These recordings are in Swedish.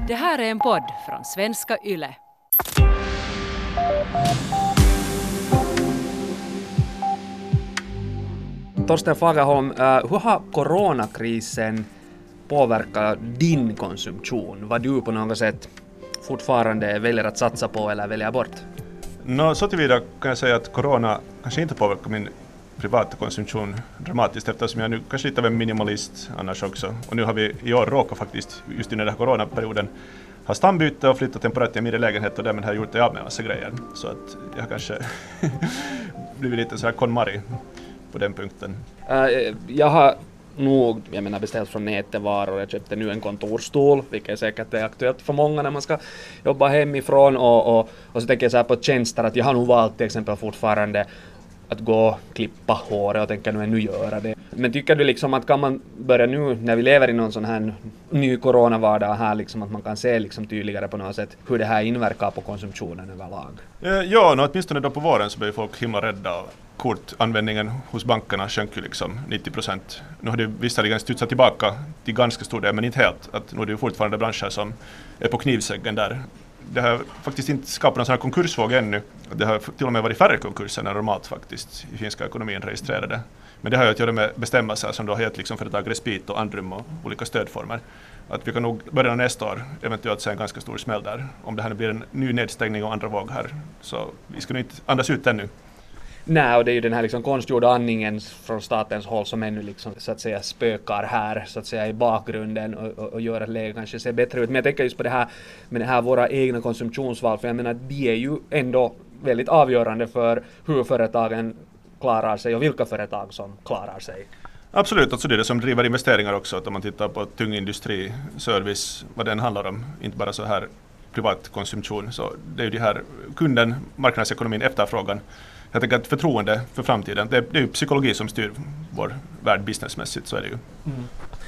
Det här är en podd från Svenska Yle. Torsten Fagerholm, hur har coronakrisen påverkat din konsumtion? Vad du på något sätt fortfarande väljer att satsa på eller väljer bort? Så tillvida kan jag säga att corona kanske inte påverkar min privata konsumtion dramatiskt, eftersom jag nu kanske lite av en minimalist annars också. Och nu har vi i år råkat faktiskt just under den här coronaperioden ha stambyte och flyttat temporärt till en mindre lägenhet och därmed har jag gjort det av med massa grejer. Så att jag kanske blivit lite så här KonMari på den punkten. Jag har nog beställt från nätvaror. Jag köpte nu en kontorstol, vilket säkert är aktuellt för många när man ska jobba hemifrån. Och så tänker jag så här på tjänster att jag har nog valt till exempel fortfarande att gå och klippa håret och tänker nu göra det. Men tycker du liksom att kan man börja nu när vi lever i någon sån här ny coronavardag här liksom att man kan se liksom tydligare på något sätt hur det här inverkar på konsumtionen överlag? Ja, åtminstone då på våren så blir folk himla rädda. Kortanvändningen hos bankerna sjönk ju liksom 90%. Nu har det visserligen studsat tillbaka till ganska stor del, men inte helt. Att nu är det ju fortfarande branscher som är på knivsäggen där. Det har faktiskt inte skapat någon sån här konkursvåg ännu. Det har till och med varit färre konkurser än normalt faktiskt i finska ekonomin registrerade. Men det har ju att göra med bestämmelser som då har gett liksom företag respit och andrum och olika stödformer. Att vi kan nog börja nästa år eventuellt se en ganska stor smäll där. Om det här blir en ny nedstängning och andra våg här. Så vi ska nog inte andas ut ännu. Nej, och det är ju den här liksom konstgjorda andningen från statens håll som ännu liksom, så att säga spökar här så att säga i bakgrunden och gör att läget kanske ser bättre ut. Men jag tänker just på det här med det här våra egna konsumtionsval, för jag menar de är ju ändå väldigt avgörande för hur företagen klarar sig och vilka företag som klarar sig. Absolut, alltså det är det som driver investeringar också, att om man tittar på tung industri, service, vad den handlar om, inte bara så här privat konsumtion, så det är ju det här kunden, marknadsekonomin, efterfrågan. Jag tänker att förtroende för framtiden, det är ju psykologi som styr vår värld businessmässigt, så är det ju. Mm.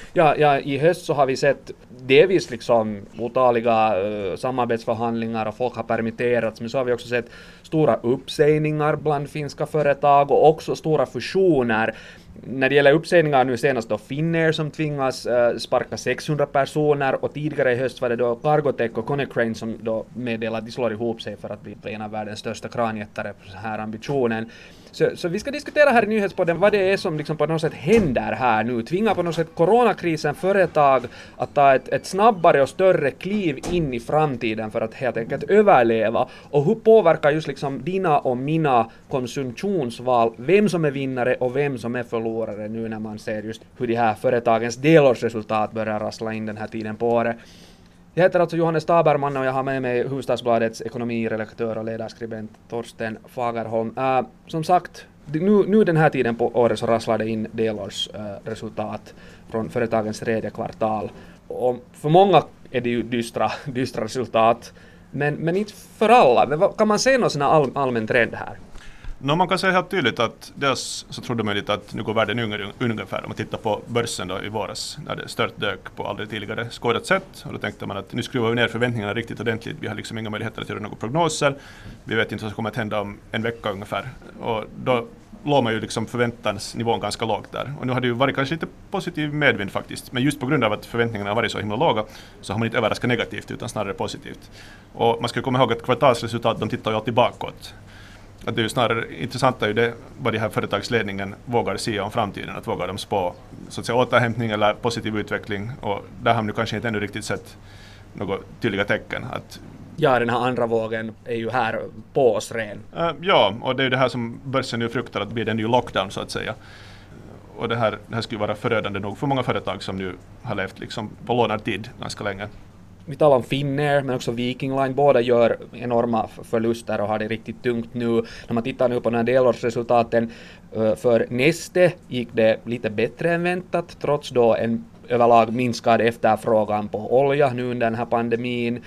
Ja, i höst så har vi sett delvis liksom otaliga samarbetsförhandlingar och folk har permitterats, men så har vi också sett stora uppsägningar bland finska företag och också stora fusioner. När det gäller uppsägningar nu senast då Finnair som tvingas sparka 600 personer och tidigare i höst var det då Cargotec och Konecranes som då meddelade att de slår ihop sig för att bli en av världens största kranjättare på den här ambitionen. Så vi ska diskutera här i Nyhetspodden vad det är som liksom på något sätt händer här nu. Tvingar på något sätt coronakrisen företag att ta ett snabbare och större kliv in i framtiden för att helt enkelt överleva. Och hur påverkar just liksom dina och mina konsumtionsval vem som är vinnare och vem som är förlorare nu när man ser just hur de här företagens delårsresultat börjar rassla in den här tiden på året. Jag heter alltså Johannes Taberman och jag har med mig Hufvudstadsbladets ekonomiredaktör och ledarskribent Torsten Fagerholm. Som sagt, nu den här tiden på året så rasslar det in delårsresultat från företagens tredje kvartal. Och för många är det ju dystra resultat, men inte för alla. Men kan man se någon sån här allmän trend här? Man kan säga helt tydligt att dels så trodde man lite att nu går världen ungefär. Om man tittar på börsen då i våras när det störtdök på aldrig tidigare skådat sätt. Och då tänkte man att nu skruvar vi ner förväntningarna riktigt ordentligt. Vi har liksom inga möjligheter att göra några prognoser. Vi vet inte vad som kommer att hända om en vecka ungefär. Och då låg man ju liksom förväntansnivån ganska lågt där. Och nu har det ju varit kanske lite positiv medvind faktiskt. Men just på grund av att förväntningarna har varit så himla låga så har man inte överraskat negativt utan snarare positivt. Och man ska komma ihåg att kvartalsresultat de tittar ju alltid bakåt. Att det är ju snarare intressant är ju det vad de här företagsledningen vågar säga om framtiden, att vågar de spå så att säga återhämtning eller positiv utveckling, och där har man nu kanske inte ännu riktigt sett några tydliga tecken. Ja, den här andra vågen är ju här på oss ren. Ja, och det är ju det här som börsen nu fruktar att blir det en ny lockdown så att säga. Och det här skulle vara förödande nog för många företag som nu har levt liksom på lånad tid ganska länge. Vi talar om Finnair men också Viking Line. Båda gör enorma förluster och har det riktigt tungt nu. När man tittar nu på den här delårsresultaten för Neste gick det lite bättre än väntat trots då en överlag minskad efterfrågan på olja nu under den här pandemin.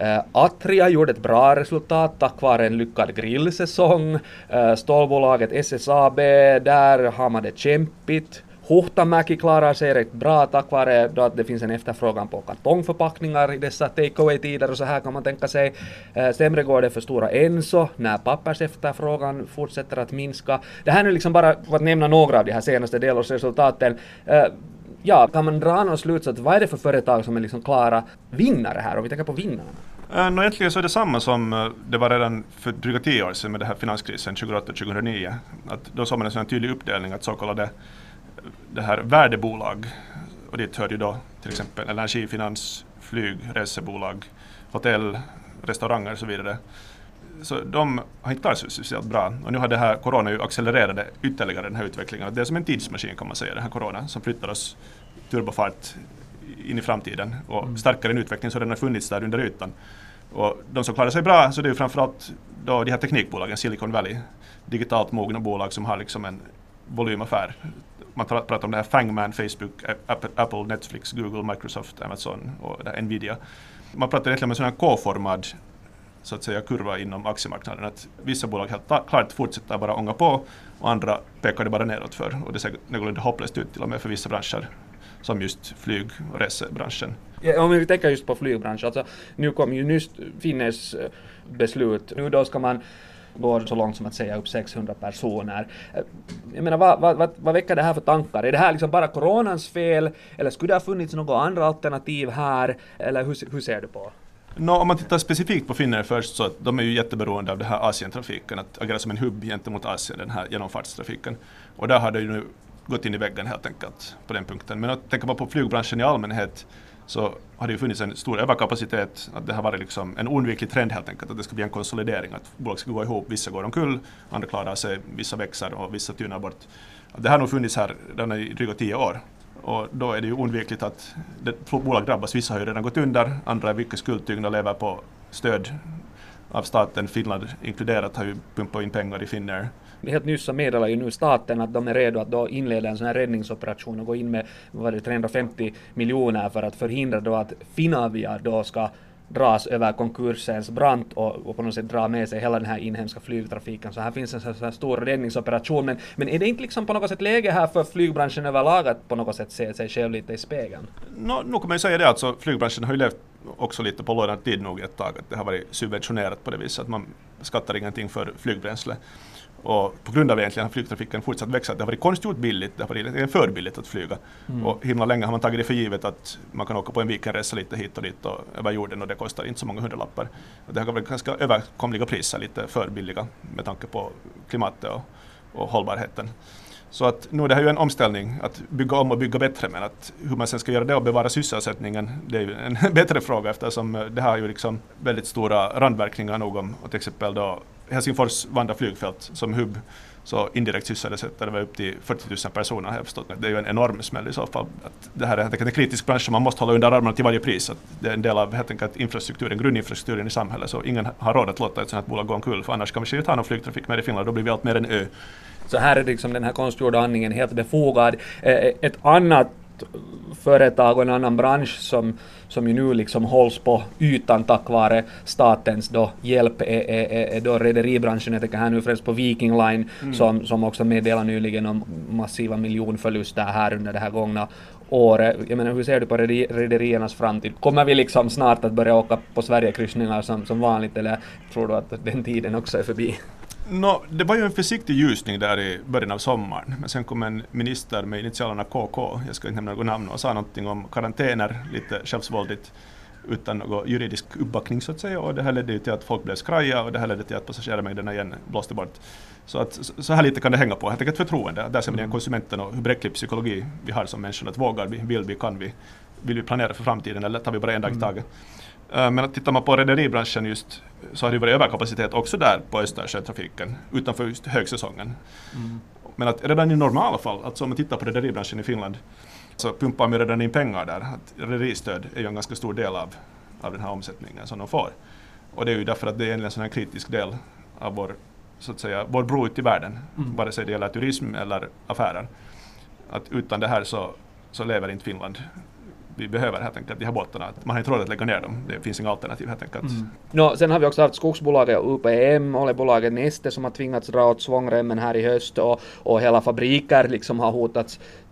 Atria gjorde ett bra resultat tack vare en lyckad grillsäsong. Stålbolaget SSAB, där har man det kämpigt. Huhtamäki klarar sig rätt bra tack vare då att det finns en efterfrågan på kartongförpackningar i dessa takeaway-tider, och så här kan man tänka sig. Sämre går det för Stora Enso när pappersefterfrågan fortsätter att minska. Det här är liksom bara för att nämna några av de här senaste delårsresultaten. Ja, kan man dra någon slutsats? Vad är det för företag som är liksom klara vinnare här? Om vi tänker på vinnarna. Egentligen så är det samma som det var redan för dryga 10 år sedan med den här finanskrisen 2008-2009. Att då såg man en sån tydlig uppdelning att så kallade det här värdebolag, och dit hör ju då till exempel energi, finans, flyg, resebolag, hotell, restauranger och så vidare. Så de har inte klarat sig speciellt bra. Och nu har det här corona ju accelererat ytterligare den här utvecklingen. Det är som en tidsmaskin kan man säga, den här corona, som flyttar oss turbofart in i framtiden. Och starkare en utveckling som redan har funnits där under ytan. Och de som klarar sig bra, så det är ju framförallt då de här teknikbolagen, Silicon Valley, digitalt mogna bolag som har liksom en volymaffär. Man pratar om det här Fangman, Facebook, Apple, Netflix, Google, Microsoft, Amazon och det här Nvidia. Man pratar egentligen om en sån här K-formad så att säga kurva inom aktiemarknaden. Att vissa bolag helt klart fortsätter bara ånga på och andra pekar det bara neråt för. Och det ser någorlunda hopplöst ut till och med för vissa branscher som just flyg- och resebranschen. Ja, om vi tänker just på flygbranschen, alltså nu kom ju nyss Finnes beslut. Nu då ska man gå så långt som att säga upp 600 personer. Jag menar, vad väcker det här för tankar? Är det här liksom bara coronans fel? Eller skulle det ha funnits några andra alternativ här? Eller hur ser du på? Om man tittar specifikt på Finnair först, så att de är ju jätteberoende av det här Asientrafiken, att agera som en hubb gentemot Asien, den här genomfartstrafiken. Och där har det ju nu gått in i väggen helt enkelt på den punkten. Men att tänka på flygbranschen i allmänhet, så har det ju funnits en stor överkapacitet, att det har varit liksom en oundviklig trend helt enkelt, att det ska bli en konsolidering, att bolag ska gå ihop, vissa går omkull, andra klarar sig, vissa växer och vissa tynar bort. Det har nog funnits här redan i dryga 10 år. Och då är det ju oundvikligt att bolag drabbas. Vissa har ju redan gått under, andra är mycket skuldtyngda och lever på stöd av staten. Finland inkluderat har ju pumpat in pengar i Finnair. Helt nyss så meddelar ju nu staten att de är redo att då inleda en sån här räddningsoperation och gå in med 350 miljoner för att förhindra då att Finavia då ska dras över konkursens brant och på något sätt dra med sig hela den här inhemska flygtrafiken. Så här finns en sån här stor räddningsoperation. Men är det inte liksom på något sätt läge här för flygbranschen överlag att på något sätt se sig själv lite i spegeln? Nu kan man ju säga det, alltså flygbranschen har ju levt också lite på lånad tid nog ett tag. Att det har varit subventionerat på det viset att man skattar ingenting för flygbränsle. Och på grund av egentligen har flygtrafiken fortsatt växa. Det har varit konstgjort billigt, det har varit för billigt att flyga. Och himla länge har man tagit det för givet att man kan åka på en weekendresa lite hit och dit och över jorden och det kostar inte så många hundralappar. Och det har varit ganska överkomliga priser, lite för billiga med tanke på klimatet och hållbarheten. Så att nu är det här ju en omställning att bygga om och bygga bättre, men att hur man sen ska göra det och bevara sysselsättningen, det är ju en bättre fråga eftersom det har ju liksom väldigt stora randverkningar nog om till exempel då Helsingfors Vanda flygfält som hubb, så indirekt sysselsätter det upp till 40 000 personer, har jag förstått. Det är ju en enorm smäll i så fall. Att det här är helt enkelt en kritisk bransch som man måste hålla under armarna till varje pris. Att det är en del av helt enkelt infrastrukturen, grundinfrastrukturen i samhället, så ingen har råd att låta ett sådant här bolag gå omkull, för annars kan vi inte ha någon flygtrafik med i Finland, då blir vi allt mer en ö. Så här är liksom den här konstgjorda andningen helt befogad. Ett annat företag och en annan bransch som ju nu liksom hålls på ytan tack vare statens då hjälp är då rederibranschen. Jag tänker här nu främst på Viking Line som också meddelar nyligen om massiva miljonförluster här under det här gångna året. Jag menar, hur ser du på rederiernas framtid? Kommer vi liksom snart att börja åka på Sverigekryssningar som vanligt, eller tror du att den tiden också är förbi? Det var ju en försiktig ljusning där i början av sommaren, men sen kom en minister med initialerna KK, jag ska inte nämna något namn, och sa någonting om karantäner, lite självsvåldigt utan någon juridisk uppbackning så att säga, och det här ledde till att folk blev skraja och det här ledde till att passagerarmängderna igen blåste bort. Så här lite kan det hänga på, helt enkelt förtroende. Där ser man igen konsumenten och hur bräcklig psykologi vi har som människor, att vågar vi, vill vi, kan vi, vill vi planera för framtiden eller tar vi bara en dag i taget. Men att tittar man på rederibranschen just, så har det varit överkapacitet också där på Östersjötrafiken utanför just högsäsongen. Men att redan i normala fall, alltså om man tittar på rederibranschen i Finland, så pumpar man redan in pengar där. Att rederistöd är ju en ganska stor del av den här omsättningen som de får. Och det är ju därför att det är en sån här kritisk del av vår bro ut i världen, vare sig det gäller turism eller affärer. Att utan det här så lever inte Finland. Vi behöver helt enkelt de här båtarna. Man har inte råd att lägga ner dem. Det finns inga alternativ helt enkelt. Sen har vi också haft skogsbolaget UPM, oljebolaget Neste som har tvingats dra åt svångremmen här i höst och hela fabriker liksom har hotats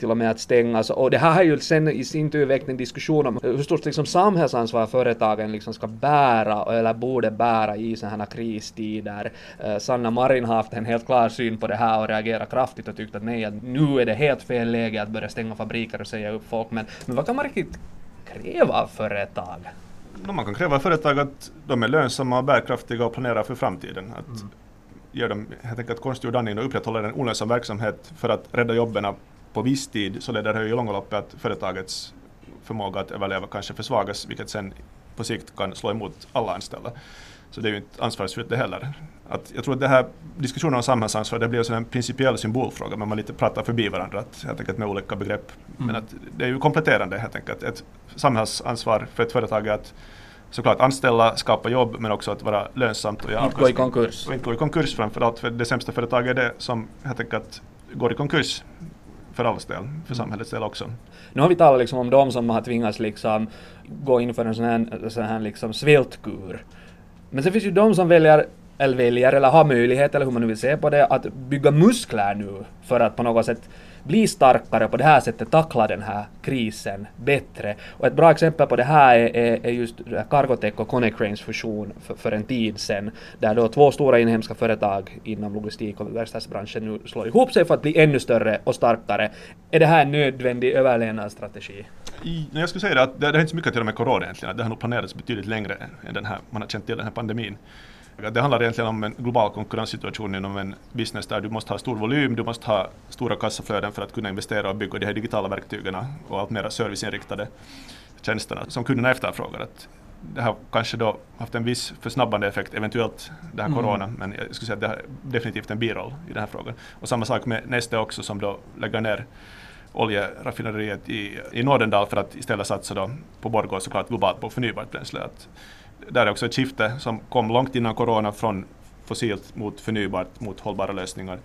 till och med att stängas. Och det här har ju sen i sin tur väckt en diskussion om hur stort liksom samhällsansvar företagen liksom ska bära eller borde bära i sådana här kristider. Sanna Marin har haft en helt klar syn på det här och reagerat kraftigt och tyckt att nej, att nu är det helt fel läge att börja stänga fabriker och säga upp folk. Men vad kan man riktigt kräva av företag? Man kan kräva av företag att de är lönsamma och bärkraftiga och planerar för framtiden. Att ge dem helt enkelt konstgjord andning och upprätthålla en olönsam verksamhet för att rädda jobben på viss tid, så leder det i långa loppet att företagets förmåga att överleva kanske försvagas, vilket sen på sikt kan slå emot alla anställda. Så det är ju inte ansvarsfullt det heller. Jag tror att det här diskussionen om samhällsansvar, det blir en principiell symbolfråga, men man lite pratar förbi varandra helt enkelt med olika begrepp. Men att det är ju kompletterande helt enkelt. Ett samhällsansvar för ett företag är att såklart anställa, skapa jobb, men också att vara lönsamt och inte gå i konkurs. Och inte gå i konkurs framförallt, för det sämsta företaget är det som helt enkelt går i konkurs för allas del, för samhällets del också. Nu har vi talat liksom om de som har tvingats liksom gå in för en sån här liksom svältkur. Men sen finns ju de som väljer eller har möjlighet, eller hur man nu vill se på det, att bygga muskler nu för att på något sätt bli starkare och på det här sättet tackla den här krisen bättre. Och ett bra exempel på det här är just Cargotec och Konecranes fusion för en tid sedan, där då 2 stora inhemska företag inom logistik- och verkstadsbranschen nu slår ihop sig för att bli ännu större och starkare. Är det här en nödvändig överlevnadsstrategi? Jag skulle säga att det har inte så mycket att göra med corona egentligen. Det har nog planerats betydligt längre än den här, man har känt till den här pandemin. Det handlar egentligen om en global konkurrenssituation inom en business där du måste ha stor volym, du måste ha stora kassaflöden för att kunna investera och bygga de här digitala verktygen och allt mer serviceinriktade tjänsterna som kunderna efterfrågar. Att det har kanske då haft en viss försnabbande effekt, eventuellt det här corona, men jag skulle säga att det har definitivt en biroll i den här frågan. Och samma sak med Neste också, som då lägger ner oljeraffinaderiet i Nordendal för att istället satsa då på Borgå, såklart globalt på förnybart bränsle. Att där är också ett skifte som kom långt innan corona från fossilt mot förnybart, mot hållbara lösningar.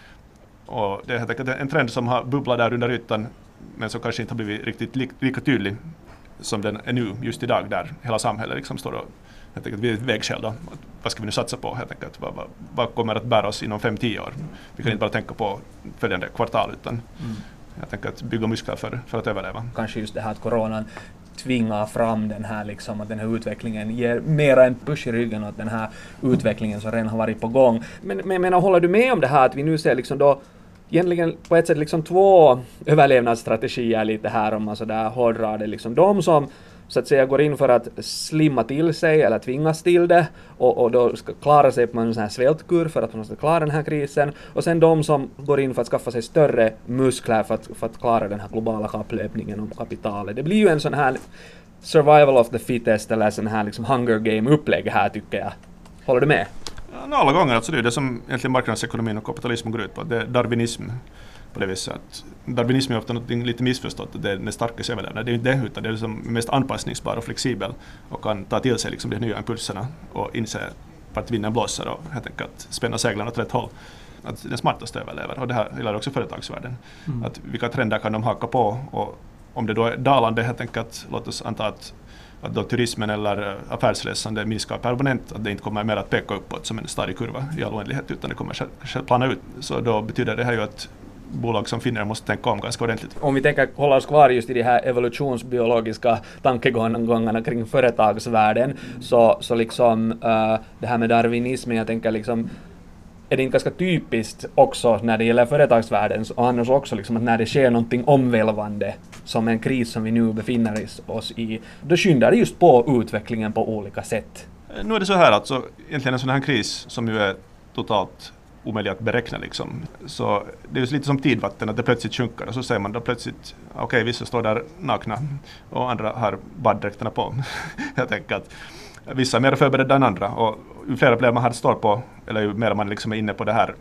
Och det är helt enkelt en trend som har bubblat där under ytan, men som kanske inte har blivit riktigt lika tydlig som den är nu, just idag, där hela samhället liksom står och helt enkelt vid ett vägskäl då. Vad ska vi nu satsa på helt enkelt? Vad kommer att bära oss inom 5-10 år? Vi kan inte bara tänka på följande kvartal, utan jag tänker att bygga muskler för att överleva. Kanske just det här att coronan tvingar fram den här liksom, att den här utvecklingen ger mera en push i ryggen åt den här utvecklingen som redan har varit på gång. Men håller du med om det här att vi nu ser liksom då egentligen på ett sätt liksom 2 överlevnadsstrategier lite här, om man så där hårdrar det, liksom de som så att säga går in för att slimma till sig eller tvingas till det och då ska klara sig på en sån här svältkur för att man ska klara den här krisen, och sen de som går in för att skaffa sig större muskler för att klara den här globala kapplöpningen om kapitalet. Det blir ju en sån här survival of the fittest eller sån här liksom Hunger Game-upplägg här, tycker jag. Håller du med? Ja, alla gånger, alltså det är det som egentligen marknadsekonomin och kapitalismen går ut på. Det är darwinism på det viset. Att darwinism är ofta något lite missförstått, att det är den starkaste överlevnad. Det är inte det, utan det är liksom mest anpassningsbar och flexibel och kan ta till sig liksom de nya impulserna och inse vart vinden blåser och helt enkelt spänna seglarna åt rätt håll. Att den smartaste överlever, och det här gäller också företagsvärlden. Att vilka trender kan de haka på, och om det då är dalande helt enkelt, låt oss anta att då turismen eller affärsresande minskar permanent, att det inte kommer mer att peka uppåt som en stadig kurva i all oändlighet, utan det kommer att plana ut. Så då betyder det här ju att bolag som Finnair måste tänka om ganska ordentligt. Om vi tänker hålla oss kvar just i de här evolutionsbiologiska tankegångarna kring företagsvärlden, så liksom det här med darwinismen, jag tänker liksom, är det inte ganska typiskt också när det gäller företagsvärlden, och annars också liksom att när det sker någonting omvälvande som en kris som vi nu befinner oss i, då skyndar det just på utvecklingen på olika sätt. Nu är det så här, alltså egentligen en sån här kris som ju är totalt omöjligt att beräkna liksom. Så det är ju lite som tidvatten, att det plötsligt sjunker och så säger man då plötsligt, okej, vissa står där nakna och andra har baddräkterna på. Jag tänker att vissa är mer förberedda än andra, och ju fler problem man har står på, eller ju mer man liksom är inne på det här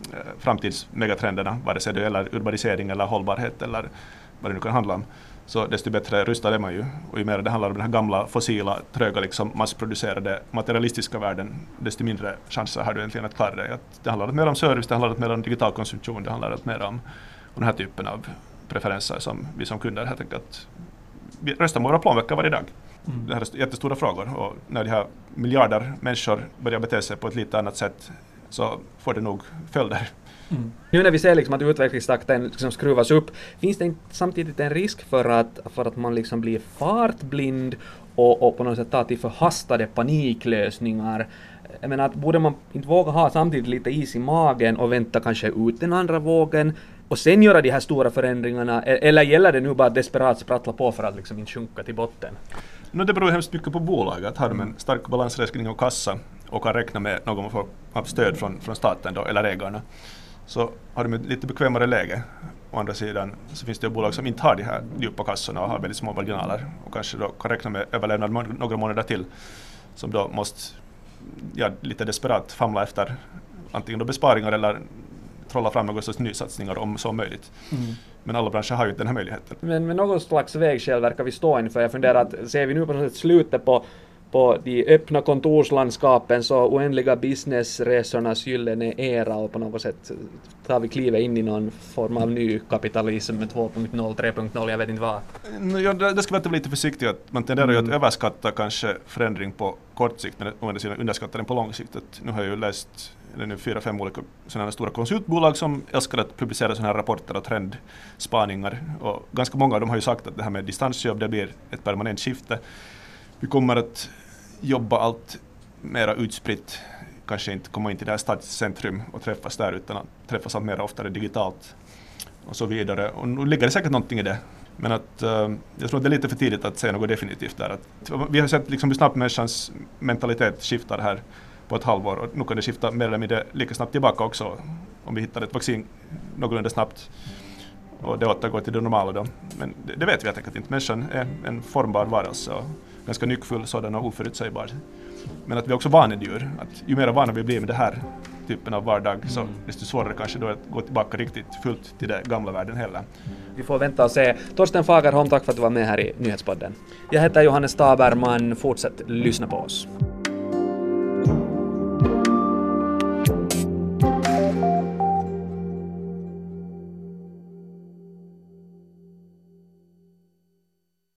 framtidsmegatrenderna, vare sig det gäller urbanisering eller hållbarhet eller vad det nu kan handla om, så desto bättre rustad är man ju. Och ju mer det handlar om den här gamla, fossila, tröga, liksom massproducerade, materialistiska världen, desto mindre chanser har du egentligen att klara dig. Att det handlar mer om service, det handlar mer om digital konsumtion, det handlar mer om den här typen av preferenser som vi som kunder helt enkelt röstar med våra plånböcker varje dag. Det här är jättestora frågor, och när de här miljarder människor börjar bete sig på ett lite annat sätt så får det nog följder. Nu när vi ser liksom att utvecklingstakten liksom skruvas upp, finns det inte samtidigt en risk för att man liksom blir fartblind och på något sätt tar till förhastade paniklösningar? Jag menar, att borde man inte våga ha samtidigt lite is i magen och vänta kanske ut den andra vågen och sen göra de här stora förändringarna, eller gäller det nu bara desperat sprattla på för att liksom inte sjunka till botten? Det beror hemskt mycket på bolaget. Har de en stark balansräkning och kassa och kan räkna med någon form av stöd från staten då, eller ägarna, så har de ett lite bekvämare läge. Å andra sidan så finns det bolag som inte har de här djupa kassorna och har väldigt små marginaler och kanske då kan räkna med överlevnad några månader till, som då måste lite desperat famla efter antingen då besparingar eller trolla fram några sorts nysatsningar om så möjligt. Men alla branscher har ju den här möjligheten. Men med någon slags vägskäl verkar vi stå inför. Jag funderar att ser vi nu på något sätt slutet på de öppna kontorslandskapen, så oändliga businessresornas gyllene era, och på något sätt tar vi klivet in i någon form av ny kapitalism med 2.0, 3.0, jag vet inte vad. Ja, det ska vara lite försiktigt. Att man tenderar ju att överskatta kanske förändring på kort sikt, men å andra sidan underskatta den på lång sikt. Nu har jag ju läst 4-5 olika sådana stora konsultbolag som älskar att publicera sådana här rapporter och trendspaningar. Och ganska många av dem har ju sagt att det här med distansjobb, det blir ett permanent skifte. Vi kommer att jobba allt mera utspritt, kanske inte komma in till det här stadscentrum och träffas där, utan att träffas allt mer oftare digitalt och så vidare. Och nu ligger det säkert någonting i det. Men att, jag tror att det är lite för tidigt att säga något definitivt där. Att, vi har sett liksom hur snabbt människans mentalitet skiftar här på ett halvår, och nu kan det skifta mer eller mindre lika snabbt tillbaka också om vi hittar ett vaccin någorlunda snabbt och det återgår till det normala då. Men det vet vi helt enkelt inte. Människan är en formbar varelse och ganska nyckfull sådan och oförutsägbar. Men att vi är också vanedjur. Att ju mer vana vi blir med det här typen av vardag, så desto svårare kanske då att gå tillbaka riktigt fullt till det gamla världen heller. Vi får vänta och se. Torsten Fagerholm, tack för att du var med här i Nyhetspodden. Jag heter Johannes Taberman, fortsätt lyssna på oss.